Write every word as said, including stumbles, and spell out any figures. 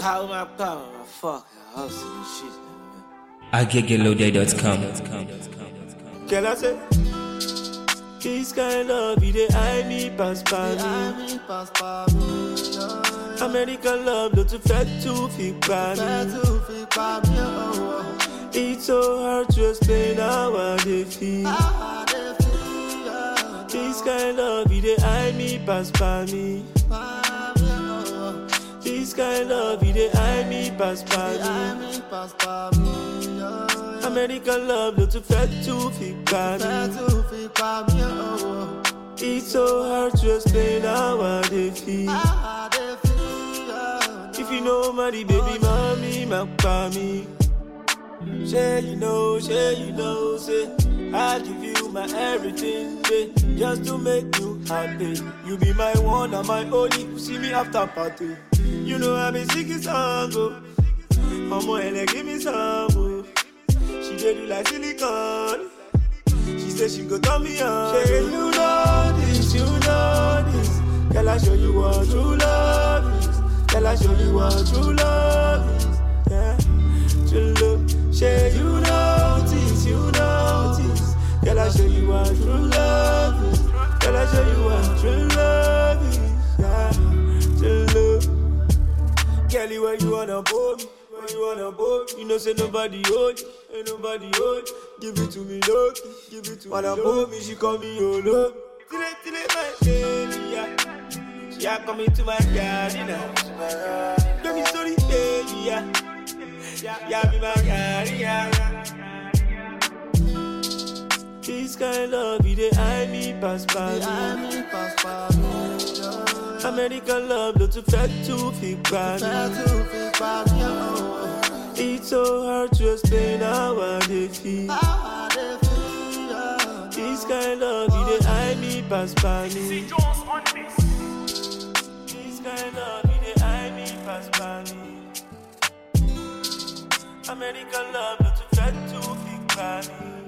How am I power? Fuck, I hustle shit. I get get loaded dot com. Can I say? This kind of love, they eye me pass by me. American love, not to fat to fit by me. It's so hard to explain how I they feel. This kind of love, they eye me pass by me. This kind of love, they eye me pass by me. American love, not to fat to fit by me. It's so hard to explain how I they feel. If you know money, baby, mommy, my mommy. Say you know, say you know, say I give you my everything, say, just to make you happy. You be my one and my only. You see me after party. You know I be singing song, oh. Mama, Ella, give me some, oh. She did do like silicone. She said she go turn me on. Say you know this, you know this. Girl, I show you what true love is. Girl, I show you what true love is. Yeah, true love. Say you notice, you notice. Girl, I show you what true love is. Girl, I show you what true love is. Yeah, true love. Girl, where you wanna pull me? Where you wanna pull me? You know say nobody hold you, ain't nobody hold you. Give it to me, look, give it to me. Wanna pull me, she call me your love. Till it, till it, my baby, yeah. She a coming to my garden now. Let me story, baby, yeah. Yeah, be my garden, yeah. This kind of love, they eye me pass by me. American love, not to fat to fit by me. It's so hard to explain how I they feel. This kind of love, they eye me pass by me. This kind of love, they eye me pass by me. American love, not to fat to fit by me.